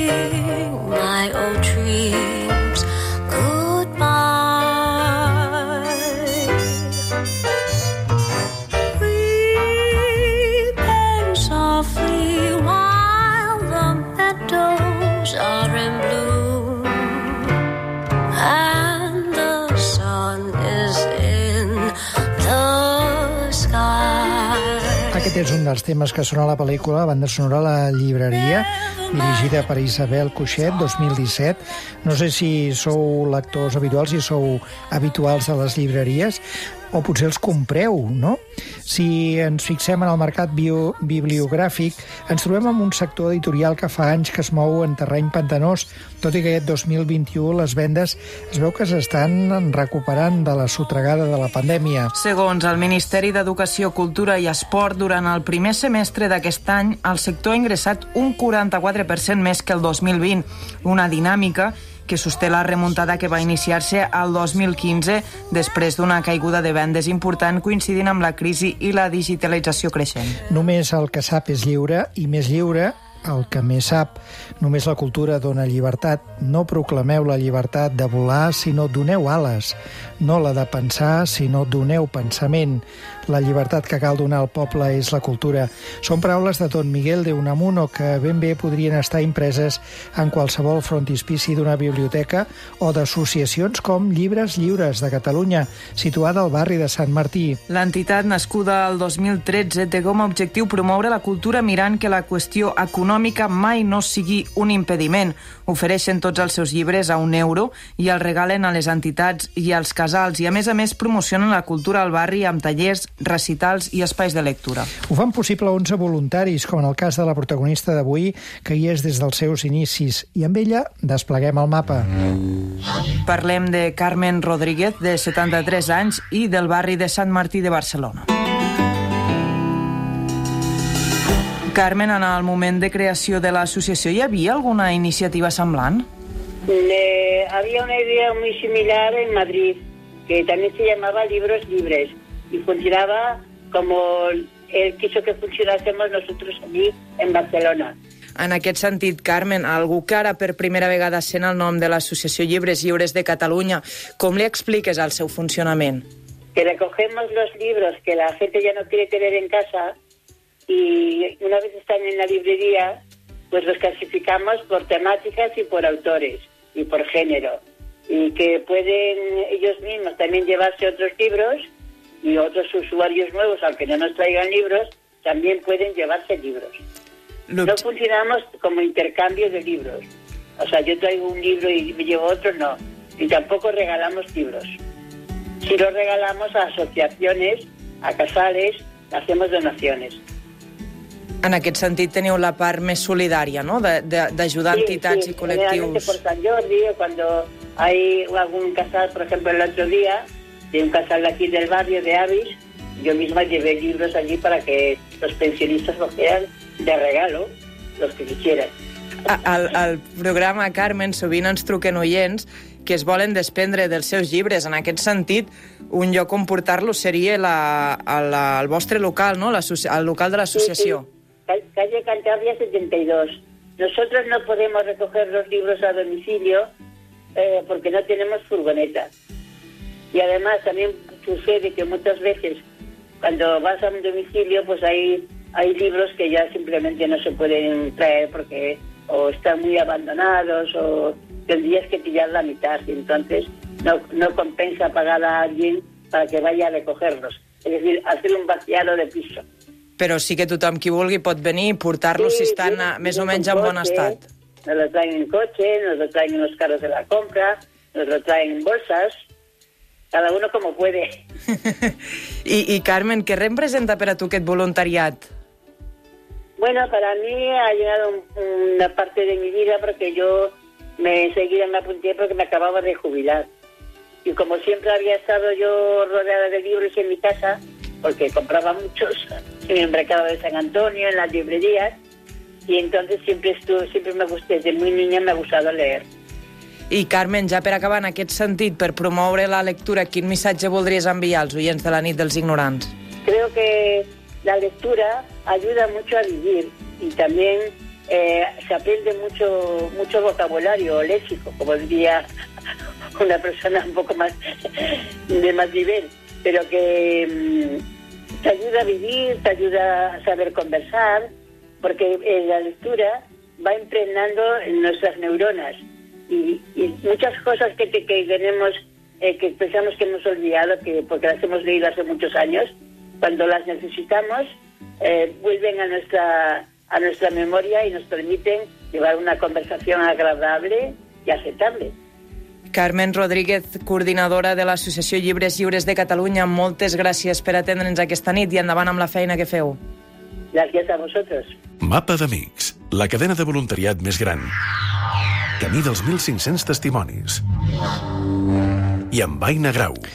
my old dreams goodbye. Weeping softly while the meadows are in bloom and the sun is in the sky. Aquest és un dels temes que sona a la pel·lícula, la banda sonora La llibreria, dirigida per Isabel Coixet, 2017. No sé si sou lectors habituals, si sou habituals de les llibreries, o potser els compreu, no? Si ens fixem en el mercat bibliogràfic, ens trobem amb un sector editorial que fa anys que es mou en terreny pantanós, tot i que aquest 2021 les vendes es veu que s'estan recuperant de la sotregada de la pandèmia. Segons el Ministeri d'Educació, Cultura i Esport, durant el primer semestre d'aquest any, el sector ha ingressat un 44% més que el 2020, una dinàmica que sosté la remuntada que va iniciar-se al 2015 després d'una caiguda de vendes important coincidint amb la crisi i la digitalització creixent. Només el que sap és lliure, i més lliure el que més sap. Només la cultura dona llibertat. No proclameu la llibertat de volar, sinó doneu ales. No la de pensar, sinó doneu pensament. La llibertat que cal donar al poble és la cultura. Són paraules de Don Miguel de Unamuno que ben bé podrien estar impreses en qualsevol frontispici d'una biblioteca o d'associacions com Llibres Lliures de Catalunya, situada al barri de Sant Martí. L'entitat, nascuda el 2013, té com a objectiu promoure la cultura mirant que la qüestió econòmica mai no sigui un impediment. Ofereixen tots els seus llibres a €1 i els regalen a les entitats i als casals, i a més promocionen la cultura al barri amb tallers, recitals i espais de lectura. Ho fan possible 11 voluntaris, com en el cas de la protagonista d'avui, que hi és des dels seus inicis, i amb ella despleguem el mapa. Parlem de Carmen Rodríguez, de 73 anys, i del barri de Sant Martí de Barcelona. Carmen, en el moment de creació de l'associació hi havia alguna iniciativa semblant? Había una idea muy similar en Madrid, que también se llamaba Libros Libres, y funcionaba como él quiso que funcionásemos nosotros allí en Barcelona. En aquest sentit, Carmen, algú que ara per primera vegada sent el nom de l'Associació Llibres Lliures de Catalunya, com li expliques el seu funcionament? Que recogemos los libros que la gente ya no quiere tener en casa y una vez están en la librería, pues los clasificamos por temáticas y por autores y por género, y que pueden ellos mismos también llevarse otros libros, y otros usuarios nuevos, aunque no nos traigan libros, también pueden llevarse libros. No funcionamos como intercambio de libros. O sea, yo traigo un libro y me llevo otro, no. Y tampoco regalamos libros. Si los regalamos a asociaciones, a casales, hacemos donaciones. En aquest sentit teniu la part més solidària, no?, d'ajudar entitats i col·lectius. Generalmente por San Jordi, o cuando hay algún casal, por ejemplo, el otro día, de un casal de aquí del barrio de Avis, yo misma llevé libros allí para que los pensionistas los quieran de regalo, los que quisieran. Al programa, Carmen, sovint ens truquen oients que es volen desprendre dels seus llibres. En aquest sentit, un lloc on portar-los seria el vostre local, no?, el local de l'associació. Sí. Calle Cantabria 72. Nosotros no podemos recoger los libros a domicilio porque no tenemos furgoneta. Y además también sucede que muchas veces cuando vas a un domicilio pues hay libros que ya simplemente no se pueden traer porque o están muy abandonados o tendrías que pillar la mitad, y entonces no compensa pagar a alguien para que vaya a recogerlos. Es decir, hacer un vaciado de piso. Però sí que tothom qui vulgui pot venir i portar-los si estan més o menys en bon estat. Nos lo traen en coche, nos lo traen en los carros de la compra, nos lo traen en bolsas, cada uno como puede. I Carmen, què representa per a tu aquest voluntariat? Bueno, para mí ha llenado una parte de mi vida porque yo enseguida me apunté porque me acababa de jubilar. Y como siempre había estado yo rodeada de libros en mi casa, porque compraba muchos en el mercado de San Antonio, en las librerías, y entonces siempre me gustó, desde muy niña me ha gustado leer. I Carmen, ja per acabar en aquest sentit, per promoure la lectura, quin missatge voldries enviar als oients de la nit dels ignorants? Creo que la lectura ayuda mucho a vivir y también se aprende mucho vocabulario, léxico, como diría una persona un poco más de más nivel, pero que te ayuda a vivir, te ayuda a saber conversar, porque la lectura va impregnando en nuestras neuronas y muchas cosas que tenemos, que pensamos que hemos olvidado, porque las hemos leído hace muchos años, cuando las necesitamos, vuelven a nuestra memoria y nos permiten llevar una conversación agradable i acceptable. Carmen Rodríguez, coordinadora de l'Associació Llibres Lliures de Catalunya, moltes gràcies per atendre'ns aquesta nit i endavant amb la feina que feu. Gràcies a vosaltres. Mapa d'Amics, la cadena de voluntariat més gran. Camí dels 1.500 testimonis. I amb Aina Grau.